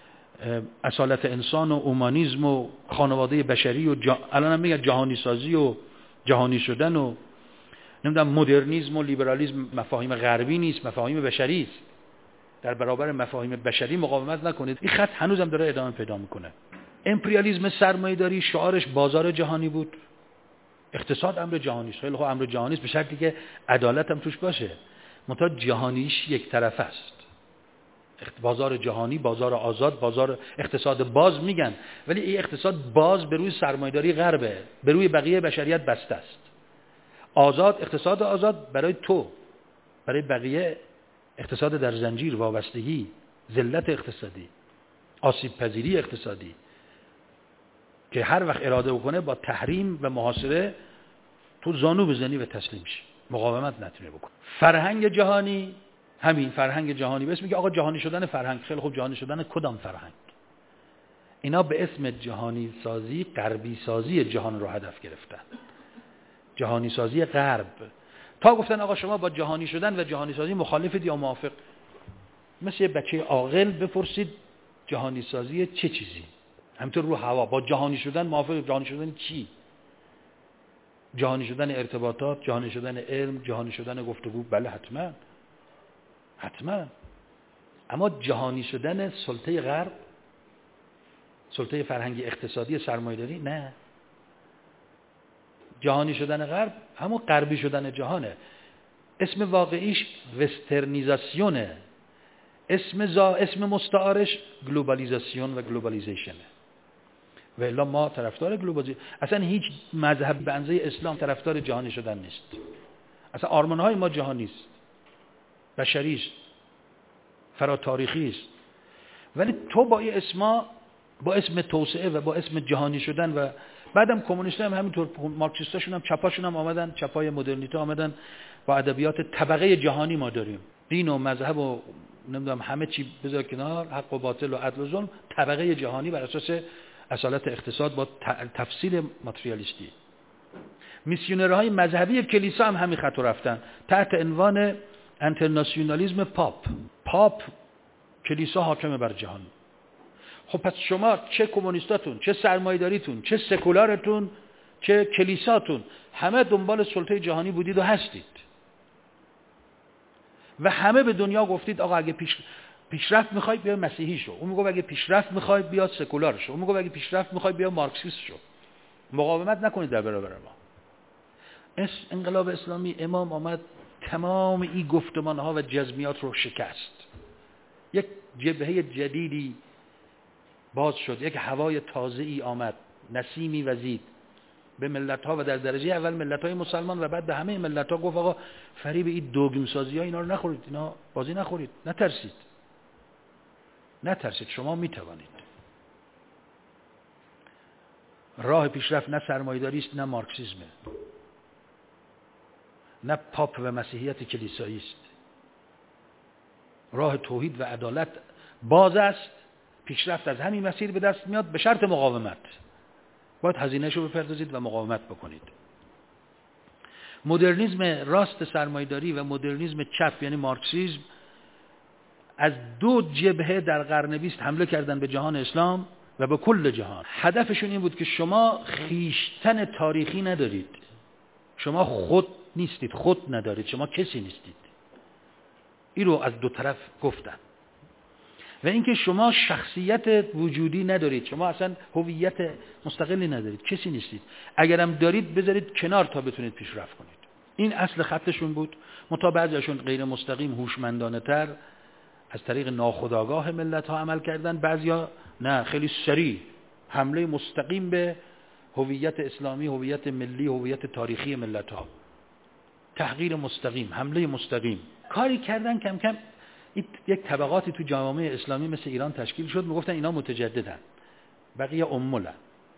[SPEAKER 1] اصالت انسان و اومانیسم و خانواده بشری و جا... الان هم میگن جهانی سازی و جهانی شدن و نمیدونم مدرنیسم و لیبرالیسم مفاهیم غربی نیست، مفاهیم بشری است. در برابر مفاهیم بشری مقاومت نکنید. این خط هنوزم داره ادامه پیدا میکنه. امپریالیسم سرمایه‌داری شعارش بازار جهانی بود. اقتصاد امر جهانی است. خیلی خوب امر جهانی است به شرطی که عدالت هم توش باشه. منتها جهانیش یک طرفه است. بازار جهانی، بازار آزاد، بازار اقتصاد باز میگن، ولی این اقتصاد باز به روی سرمایه‌داری غربه، به روی بقیه بشریت بسته است. آزاد، اقتصاد آزاد برای تو، برای بقیه اقتصاد در زنجیر، وابستگی، ذلت اقتصادی، آسیب پذیری اقتصادی که هر وقت اراده بکنه با تحریم و محاصره تو زانو بزنی و تسلیم شی، مقاومت نتونی بکن. فرهنگ جهانی، همین فرهنگ جهانی به اسم میگه آقا جهانی شدن فرهنگ. خیلی خوب، جهانی شدن کدام فرهنگ؟ اینا به اسم جهانی سازی غربی سازی جهان رو هدف گرفتن، جهانی سازی غرب. تا گفتن آقا شما با جهانی شدن و جهانی سازی مخالفید یا موافق؟ مثل یه بچه عاقل بپرسید جهانی سازی چه چیزی؟ همینطور رو هوا با جهانی شدن موافق. جهانی شدن چی؟ جهانی شدن ارتباطات، جهانی شدن علم، جهانی شدن گفتگو، بله حتما حتما. اما جهانی شدن سلطه غرب، سلطه فرهنگی اقتصادی سرمایه‌داری، نه. جهانی شدن غرب همون غربی شدن جهانه. اسم واقعیش وسترنیزاسیونه، اسم زا... اسم مستعارش گلوبالیزاسیون و گلوبالیزیشنه. و الا ما طرفدار گلوبالیزیشن، اصلا هیچ مذهب به اندازه اسلام طرفدار جهانی شدن نیست. اصلا آرمان‌های ما جهانی است، بشری است، فرا تاریخی است. ولی تو با این اسما، با اسم توسعه و با اسم جهانی شدن، و بعدم کمونیست‌ها هم همینطور، مارکسیستاشون هم چپاشون هم آمدن، چپای مدرنیته آمدن با ادبیات طبقه جهانی ما داریم، دین و مذهب و نمیدونم همه چی بذار کنار، حق و باطل و عدل و ظلم، طبقه جهانی بر اساس اصالت اقتصاد با تفصیل ماتریالیستی. میسیونرهای مذهبی کلیسا هم همین خط رفتن تحت عنوان انترناسیونالیسم پاپ. پاپ کلیسا حاکم بر جهان. خب پس شما چه کمونیستاتون، چه سرمایه‌داریتون، چه سکولارتون، چه کلیساتون، همه دنبال سلطه جهانی بودید و هستید. و همه به دنیا گفتید آقا اگه پیش پیشرفت میخواید بیا مسیحی شو. اون میگه اگه پیشرفت میخواید بیا سکولار شو. اون میگه اگه پیشرفت میخواید بیا مارکسیست شو. مقاومت نکنید در برابر ما. اس انقلاب اسلامی امام آمد تمام این گفتمانها و جزمیات رو شکست. یک جبهه جدیدی باز شد، یک هوای تازه‌ای آمد، نسیمی وزید به ملت‌ها و در درجه اول ملت‌های مسلمان و بعد به همه ملت‌ها گفت آقا فریب این دوگم‌سازی‌ها اینا رو نخورید، اینا بازی نخورید، نترسید. نترسید، شما میتوانید. راه پیشرفت نه سرمایه‌داری است، نه مارکسیسمه، نه پاپ و مسیحیت کلیسایی است. راه توحید و عدالت باز است. پیشرفت از همین مسیر به دست میاد به شرط مقاومت. باید هزینه‌شو بپردازید و مقاومت بکنید. مدرنیسم راست سرمایه‌داری و مدرنیسم چپ یعنی مارکسیسم از دو جبهه در قرن بیست حمله کردن به جهان اسلام و به کل جهان. هدفشون این بود که شما خیشتن تاریخی ندارید، شما خود نیستید، خود ندارید، شما کسی نیستید. این رو از دو طرف گفتن. و اینکه شما شخصیت وجودی ندارید، شما اصلا هویت مستقلی ندارید، کسی نیستید. اگرم دارید بذارید کنار تا بتونید پیشرفت کنید. این اصل خطشون بود. منتها بعضیشون غیر مستقیم هوشمندانه تر از طریق ناخودآگاه ملت ها عمل کردن، بعضیا نه، خیلی سریع حمله مستقیم به هویت اسلامی، هویت ملی، هویت تاریخی ملت ها، تحقیر مستقیم، حمله مستقیم کاری کردن. کم کم یک طبقاتی تو جامعه اسلامی مثل ایران تشکیل شد، میگفتن اینا متجددن، بقیه امولا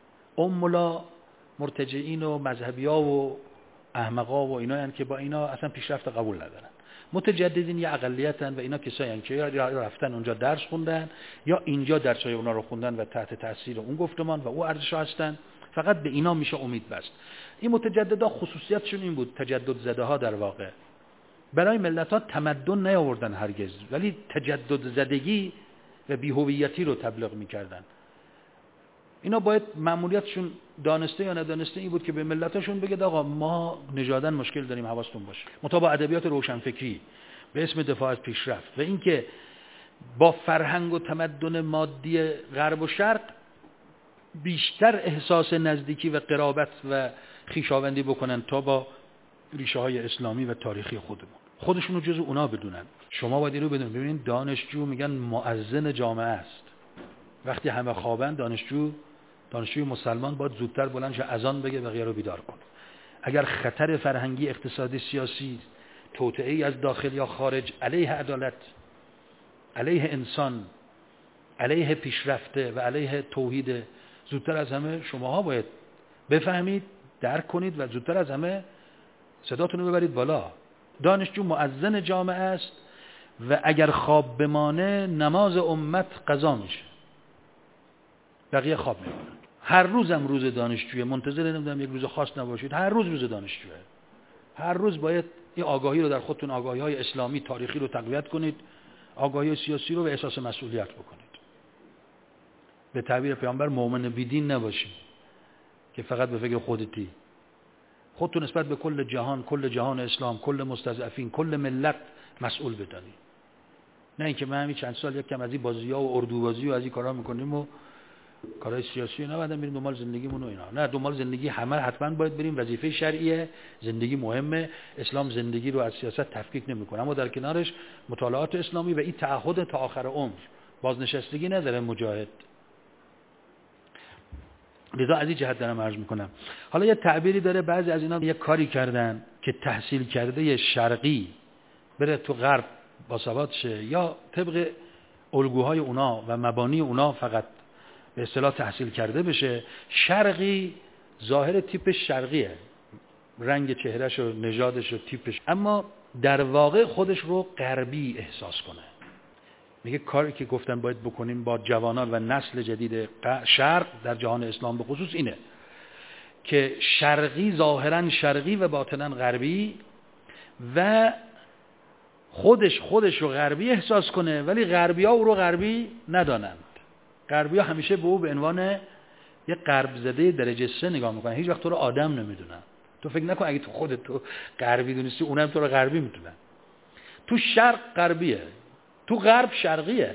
[SPEAKER 1] امولا مرتجعین و مذهبی‌ها و احمقا و اینا هستند که با اینا اصلا پیشرفت قبول ندارن. متجددین یه اقلیتن و اینا کسایی هستند که یا رفتن اونجا درس خوندن یا اینجا درسای اونا رو خوندن و تحت تاثیر اون گفتمان و اون ارزش‌ها هستن. فقط به اینا میشه امید بست. این متجددها خصوصیتشون این بود، تجدد زده ها در واقع برای ملت ها تمدن نیاوردن هرگز، ولی تجدد زدگی و بی‌هویتی رو تبلیغ میکردن. اینا باید مأموریتشون دانسته یا ندانسته این بود که به ملتاشون بگید آقا ما نژادن مشکل داریم، حواستون باشه. مطابق ادبیات روشنفکری به اسم دفاع از پیشرفت و اینکه با فرهنگ و تمدن مادی غرب و شرق بیشتر احساس نزدیکی و قرابت و خویشاوندی بکنن تا با ریشه های اسلامی و تاریخی خودمون، خودشون رو جزو اونا بدونن. شما باید اینو بدونید. ببینید دانشجو میگن مؤذن جامعه است. وقتی همه خوابن دانشجو دانشجوی مسلمان باید زودتر بلند شه اذان بگه بقیه رو بیدار کنه. اگر خطر فرهنگی، اقتصادی، سیاسی، توطئه‌ای از داخل یا خارج علیه عدالت، علیه انسان، علیه پیشرفته و علیه توحید، زودتر از همه شماها باید بفهمید، درک کنید و زودتر از همه صداتون رو ببرید بالا. دانشجو مؤذن جامعه است و اگر خواب بمانه نماز امت قضا میشه، بقیه خواب میمونن. هر روزم روز دانشجویه، منتظر نمیدونم یک روز خاص نباشید، هر روز روز دانشجویه. هر روز باید این آگاهی رو در خودتون، آگاهی های اسلامی تاریخی رو تقویت کنید، آگاهی سیاسی رو و احساس مسئولیت بکنید. به تعبیر پیامبر مؤمن بیدین نباشید که فقط به فکر خودتی. خودتون نسبت به کل جهان، کل جهان اسلام، کل مستضعفین، کل ملت مسئول بدانید. نه اینکه من همین چند سال یک کم از این بازی‌ها و اردوبازی و از این کارا میکنیم و کارهای سیاسی نه، بعدم بریم دنبال زندگیمون و اینا. نه، دنبال زندگی همه حتما باید بریم، وظیفه شرعیه، زندگی مهمه. اسلام زندگی رو از سیاست تفکیک نمیکنه، اما در کنارش مطالعات اسلامی و این تعهد تا آخر عمر، بازنشستگی نداره مجاهد. لذا از این جهت دارم عرض میکنم. حالا یه تعبیری داره، بعضی از اینا یه کاری کردن که تحصیل کرده شرقی بره تو غرب باسواد شه یا طبق الگوهای اونا و مبانی اونا فقط به اصطلاح تحصیل کرده بشه. شرقی ظاهر تیپش شرقیه، رنگ چهرهش و نژادش و تیپش، اما در واقع خودش رو غربی احساس کنه. میگه کاری که گفتن باید بکنیم با جوانان و نسل جدید شرق در جهان اسلام به خصوص اینه که شرقی ظاهرا شرقی و باطنا غربی و خودش خودش رو غربی احساس کنه، ولی غربی ها او رو غربی ندانند. غربی ها همیشه به او به عنوان یک غرب زده درجه سه نگاه میکنن، هیچ وقت تو رو آدم نمیدونن. تو فکر نکن اگه تو خودت تو غربی دونستی اونم تو رو غربی میدونن. تو شرق غربیه، تو غرب شرقیه.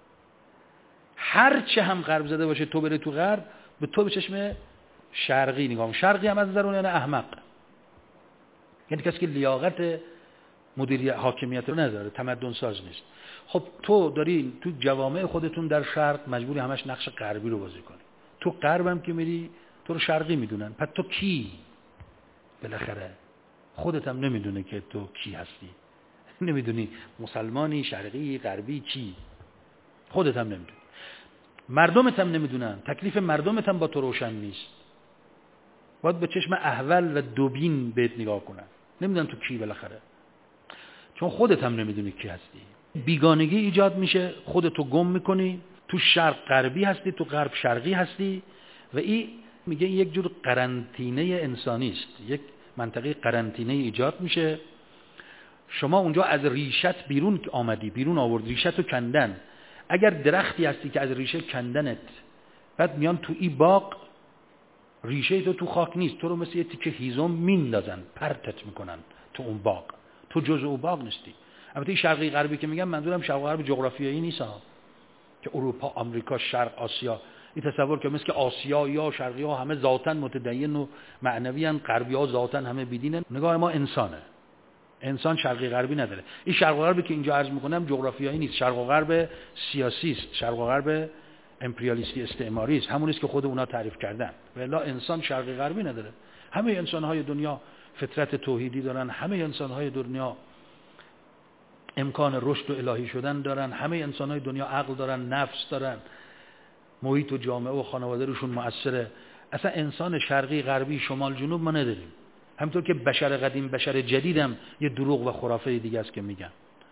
[SPEAKER 1] هر چه هم غرب زده باشه تو بره تو غرب، به تو به چشم شرقی نگاه میکنه. شرقی هم از نظر اون یعنی احمق، یعنی کسی که لیاقت مدیریت حاکمیت رو نداره، تمدن ساز نیست. خب تو داری تو جوامع خودتون در شرق مجبوری همش نقش غربی رو بازی کنی. تو غرب هم که میری تو رو شرقی میدونن. پس تو کی؟ بالاخره خودت هم نمیدونه که تو کی هستی. نمیدونی مسلمانی، شرقی، غربی، کی؟ خودت هم نمیدونی. مردمت هم نمیدونن. تکلیف مردمت هم با تو روشن نیست. باید به چشم احول و دوبین بهت نگاه کنن. نمیدونن تو کی بالاخره. چون خودت هم نمیدونی کی هستی. بیگانگی ایجاد میشه، خودتو گم میکنی. تو شرق غربی هستی، تو غرب شرقی هستی و این میگه یک جور قرنطینه انسانی است. یک منطقه قرنطینه ایجاد میشه شما اونجا از ریشت بیرون آمدی، بیرون آورد، ریشت رو کندن. اگر درختی هستی که از ریشه کندنت، بعد میان تو ای باغ، ریشه تو تو خاک نیست، تو رو مثل یه تیکه هیزم میندازن، پرتت میکنن تو اون باغ، تو جزء اون باغ نیستی. البته این شرقی غربی که میگم منظورم شرق غرب جغرافیایی نیست ها، که اروپا، آمریکا، شرق آسیا. این تصور که مثل که آسیا یا شرقی ها همه ذاتاً متدین و معنوی ان، غربی ها ذاتاً همه بیدینن. نگاه ما انسانه، انسان شرقی غربی نداره. این شرق و غربی که اینجا عرض میکنم جغرافیایی نیست، شرق و غرب سیاسی است، شرق و غرب امپریالیستی استعماری است، همون است که خود اونا تعریف کردن. والا انسان شرقی غربی نداره. همه انسان‌های دنیا فطرت توحیدی دارن، همه انسان‌های دنیا امکان رشد و الهی شدن دارن، همه انسان‌های دنیا عقل دارن، نفس دارن، محیط و جامعه و خانواده روشون مؤثره. اصلا انسان شرقی غربی شمال جنوب ما نداریم. همونطور که بشر قدیم بشر جدیدم یه دروغ و خرافه دیگه است که میگن.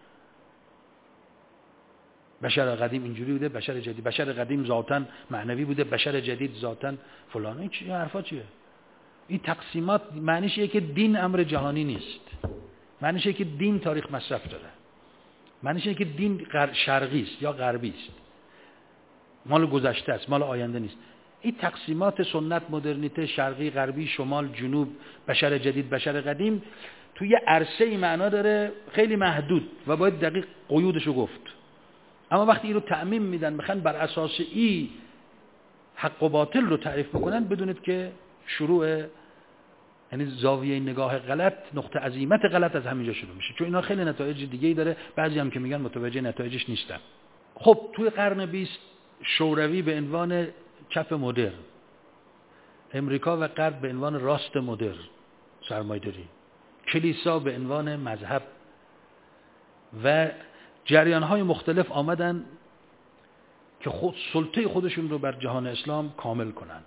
[SPEAKER 1] بشر قدیم اینجوری بوده، بشر جدید، بشر قدیم ذاتاً معنوی بوده، بشر جدید ذاتاً فلان. این چیه حرفا چیه؟ این تقسیمات معنیش اینه که دین امر جهانی نیست. معنیش اینه که دین تاریخ مصرف داره. معنیش اینه که دین شرقی است یا غربی است. مال گذشته است، مال آینده نیست. این تقسیمات سنت، مدرنیته، شرقی، غربی، شمال، جنوب، بشر جدید، بشر قدیم توی عرصه‌ای معنا داره خیلی محدود و باید دقیق قیودشو گفت. اما وقتی این رو تعمیم میدن، میخوان بر اساس این حق و باطل رو تعریف بکنن، بدونید که شروع یعنی زاویه نگاه غلط، نقطه عزیمت غلط از همینجا شروع میشه، چون اینا خیلی نتایج دیگه‌ای داره. بعضی هم که میگن متوجه نتایجش نیستن. خب توی قرن بیست شوروی به عنوان چپ مدرن، امریکا و غرب به عنوان راست مدرن سرمایه‌داری، کلیسا به عنوان مذهب و جریان‌های مختلف آمدن که خود سلطه خودشون رو بر جهان اسلام کامل کنن.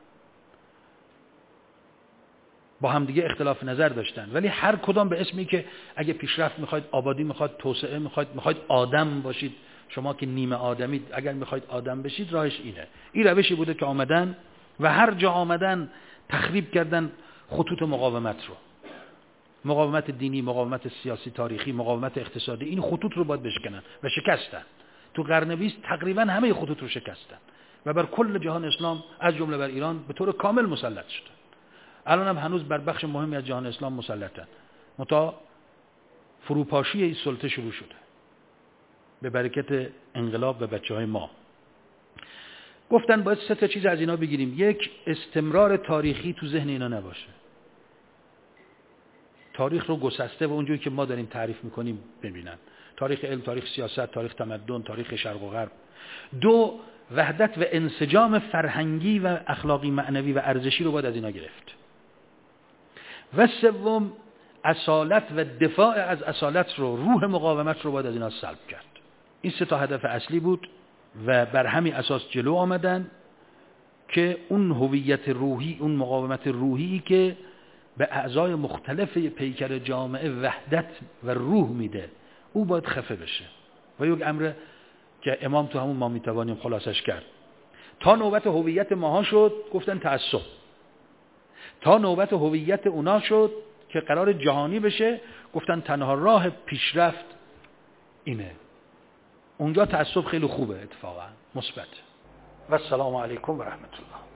[SPEAKER 1] با هم دیگه اختلاف نظر داشتن، ولی هر کدام به اسمی که اگه پیشرفت میخواید، آبادی میخواید، توسعه میخواید، میخواید آدم باشید، شما که نیمه آدمید، اگر میخواید آدم بشید راهش اینه. این روشی بوده که آمدن و هر جا آمدن تخریب کردن خطوط مقاومت رو. مقاومت دینی، مقاومت سیاسی تاریخی، مقاومت اقتصادی، این خطوط رو باید بشکنن و شکستن. تو قرن بیست تقریبا همه خطوط رو شکستن و بر کل جهان اسلام از جمله بر ایران به طور کامل مسلط شدن. الان هم هنوز بر بخش مهمی از جهان اسلام مسلطن. متا فروپاشی این سلطه شروع شده به برکت انقلاب و بچه‌های ما. گفتن باید سه تا چیز از اینا بگیریم. یک، استمرار تاریخی تو ذهن اینا نباشه. تاریخ رو گسسته و اونجوری که ما داریم تعریف میکنیم ببینن. تاریخ علم، تاریخ سیاست، تاریخ تمدن، تاریخ شرق و غرب. دو، وحدت و انسجام فرهنگی و اخلاقی معنوی و ارزشی رو باید از اینا گرفت. و سوم، اصالت و دفاع از اصالت رو، روح مقاومت رو باید از اینا سلب کرد. این سه تا هدف اصلی بود و بر همین اساس جلو آمدن که اون هویت روحی، اون مقاومت روحی که به اعضای مختلف پیکر جامعه وحدت و روح میده، او باید خفه بشه. و یک امر که امام تو همون ما میتوانیم خلاصش کرد. تا نوبت هویت ماها شد گفتن تعصب، تا نوبت هویت اونا شد که قرار جهانی بشه گفتن تنها راه پیشرفت اینه. اونجا تعصب خیلی خوبه، اتفاقا مثبت. و السلام علیکم و رحمت الله.